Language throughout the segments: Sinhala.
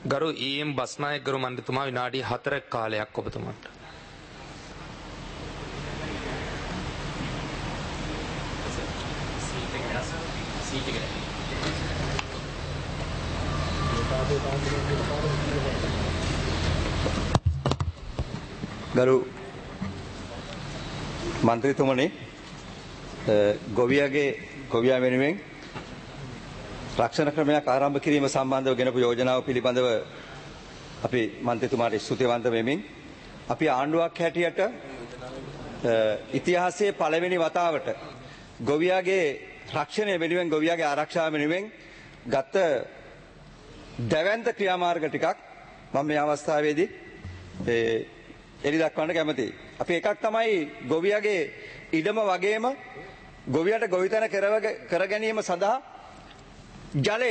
ගරු ඊ.එම්. බස්නායක ගරු මන්ත්‍රීතුමා විනාඩි 4ක කාලයක් ඔබතුමාට. ගරු මන්ත්‍රීතුමනි ගොවියා වෙනුවෙන් රක්ෂණ ක්‍රමයක් ආරම්භ කිරීම සම්බන්ධව ගෙනපු යෝජනාව පිළිබඳව අපි මන්ත්‍රීතුමාට ස්තුතිවන්ත වෙමින් අපි ආණ්ඩුවක් හැටියට ඉතිහාසයේ පළවෙනි වතාවට ගොවියාගේ රක්ෂණය වෙනුවෙන් ගොවියාගේ ආරක්ෂාව වෙනුවෙන් ගත දැවැන්ත ක්‍රියාමාර්ග ටිකක් මම මේ අවස්ථාවේදී එලි දක්වන්න කැමතියි. අපි එකක් තමයි ගොවියාගේ ඉඩම වගේම ගොවියට ගොවිතැන කර ගැනීම සඳහා ජලය.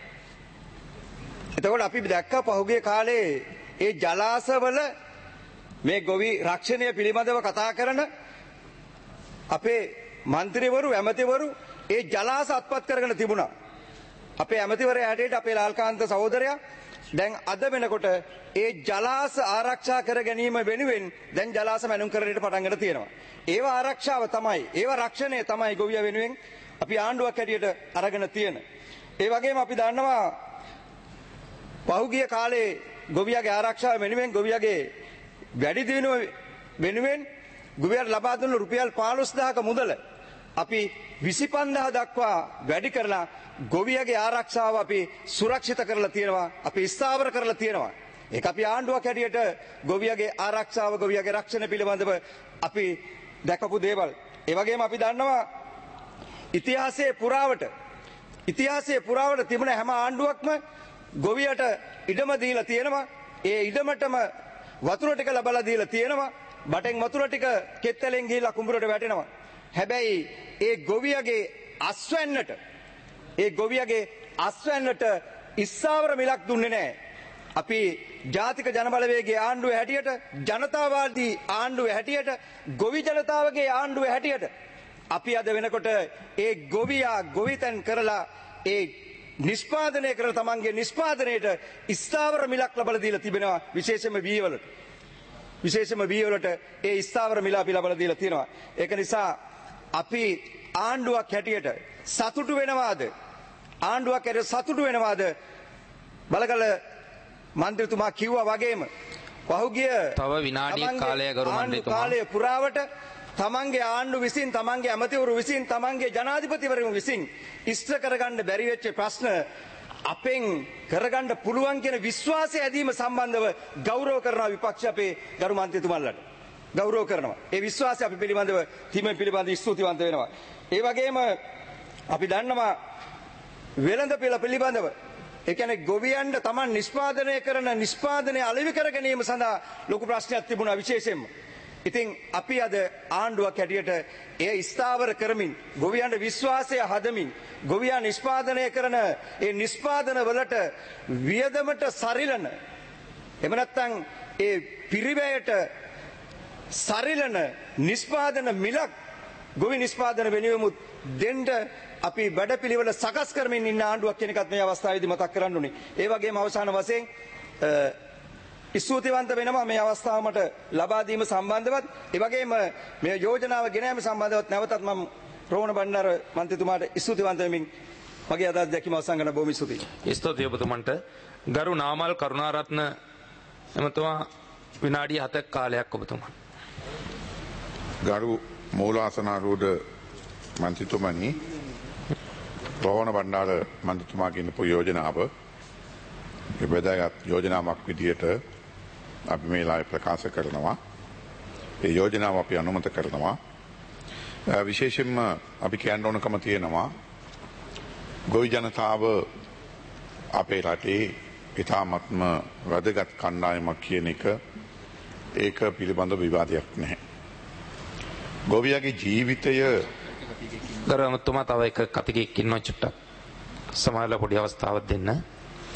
එතකොට අපි දැක්කා පහුගිය කාලේ ඒ ජලාශවල මේ ගොවි රක්ෂණය පිළිබඳව කතා කරන අපේ മന്ത്രിවරු ඇමතිවරු ඒ ජලාශ අත්පත් කරගෙන තිබුණා. අපේ ඇමතිවරයා හැටියට අපේ ලාල්කාන්ත සහෝදරයා දැන් අද වෙනකොට ඒ ජලාශ ආරක්ෂා කර ගැනීම වෙනුවෙන් දැන් ජලාශ මැනුම් කරන්නට පටන් ගන්න තියෙනවා. ඒව ආරක්ෂාව තමයි, ඒව රක්ෂණය තමයි ගොවියා වෙනුවෙන් අපි ආණ්ඩුවක් හැටියට අරගෙන තියෙන. ඒ වගේම අපි දන්නවා පහුගිය කාලේ ගොවියාගේ ආරක්ෂාව වෙනුවෙන් ගොවියාගේ වැඩි දියුණුව වෙනුවෙන් ගොවියාට ලබා දුන්න රුපියල් 15000ක මුදල අපි 25000 දක්වා වැඩි කරලා ගොවියාගේ ආරක්ෂාව අපි සුරක්ෂිත කරලා තියෙනවා, අපි ස්ථාවර කරලා තියෙනවා. ඒක අපි ආණ්ඩුවක් හැටියට ගොවියාගේ ආරක්ෂාව, ගොවියාගේ රක්ෂණ පිළිබඳව අපි දැකපු දේවල්. ඒ වගේම අපි දන්නවා ඉතිහාසයේ පුරාවට තිබුණ හැම ආණ්ඩුවක්ම ගොවියට ඉඩම දීලා තියෙනවා. ඒ ඉඩමටම වතුර ටික ලබලා දීලා තියෙනවා. බටෙන් වතුර ටික කෙත්තලෙන් ගිහිලා කුඹුරට වැටෙනවා. හැබැයි ඒ ගොවියගේ අස්වැන්නට ඉස්සාවර මිලක් දුන්නේ නැහැ. අපි ජාතික ජනබලවේගයේ ආණ්ඩුව හැටියට, ජනතාවාදී ආණ්ඩුව හැටියට, ගොවි ජනතාවගේ ආණ්ඩුව හැටියට අපි අද වෙනකොට ඒ ගොවියා ගොවිතැන් කරලා ඒ නිෂ්පාදනය කරන තමන්ගේ නිෂ්පාදනයට ස්ථාවර මිලක් ලබා දීලා තිබෙනවා. විශේෂයෙන්ම වී වලට ඒ ස්ථාවර මිල අපි ලබා දීලා තියෙනවා. ඒක නිසා අපි ආණ්ඩුවක් හැටියට සතුටු වෙනවාද බලකල මන්ත්‍රීතුමා කිව්වා වගේම පහුගිය තව විනාඩියක් කාලය ගරු මන්ත්‍රීතුමා කාලය පුරාවට තමන්ගේ ආණ්ඩු විසින්, තමන්ගේ ඇමතිවරු විසින්, තමන්ගේ ජනාධිපතිවරුන් විසින් ඉෂ්ට කරගන්න බැරි වෙච්ච ප්‍රශ්න අපෙන් කරගන්න පුළුවන් කියන විශ්වාසය ඇදීම සම්බන්ධව ගෞරව කරනවා විපක්ෂ අපේ ගරු මන්ත්‍රීතුමන්ලට. ගෞරව කරනවා. ඒ විශ්වාසය අපි පිළිබඳව පිළිබඳ ස්තුතිවන්ත වෙනවා. ඒ වගේම අපි දන්නවා වෙළඳ පෙළ පිළිබඳව, ඒ කියන්නේ ගොවියන්ට තමන් නිෂ්පාදනය කරන නිෂ්පාදනය අලෙවි කර ගැනීම සඳහා ලොකු ප්‍රශ්නයක් තිබුණා විශේෂයෙන්ම. ඉතින් අපි අද ආණ්ඩුවක් හැටියට එය ස්ථාවර කරමින්, ගොවියන්ට විශ්වාසය හදමින්, ගොවියා නිෂ්පාදනය කරන ඒ නිෂ්පාදන වලට වියදමට සරිලන, එහෙම නැත්නම් ඒ පිරිවැයට සරිලන නිෂ්පාදන මිලක් ගොවි නිෂ්පාදන වෙනුවෙමුත් දෙන්න අපි වැඩපිළිවෙල සකස් කරමින් ඉන්න ආණ්ඩුවක් කියන එකත් මේ අවස්ථාවේදී මතක් කරන්න ඕනේ. ඒ වගේම අවසාන වශයෙන් ස්තුතිවන්ත වෙනවා මේ අවස්ථාව මට ලබා දීම සම්බන්ධවත්. ඒ වගේම මේ යෝජනාව ගෙන යාම සම්බන්ධවත් නැවතත් මම රෝහණ බණ්ඩාර මන්ත්‍රීතුමාට ස්තුතිවන්ත වෙමින් මගේ අදහස් දැක්වීම අවසන් කරන බොහොම ස්තුතියි. ස්තුතියි ඔබතුමන්ට. ගරු නාමල් කරුණාරත්න එමතුමා විනාඩි 7ක කාලයක් ඔබතුමා. ගරු මූලාසනාරූඪ මන්ත්‍රීතුමනි, රෝහණ බණ්ඩාර මන්ත්‍රීතුමාගේ ඉන්න යෝජනාව වැදගත් යෝජනාවක් විදියට අපි මේ ලායි ප්‍රකාශ කරනවා. ඒ යෝජනාව අපි අනුමත කරනවා. විශේෂයෙන්ම අපි කියන්න ඕනකම තියෙනවා ගොවි ජනතාව අපේ රටේ ඉතාමත්ම වැදගත් කණ්ඩායමක් කියන එක, ඒක පිළිබඳ විවාදයක් නැහැ. ගොවියාගේ ජීවිතය ගරු මන්ත්‍රීතුමා තව එක කතිකෙක් ඉන්නවා, චුට්ටක් සමාජල පොඩි අවස්ථාවක් දෙන්න.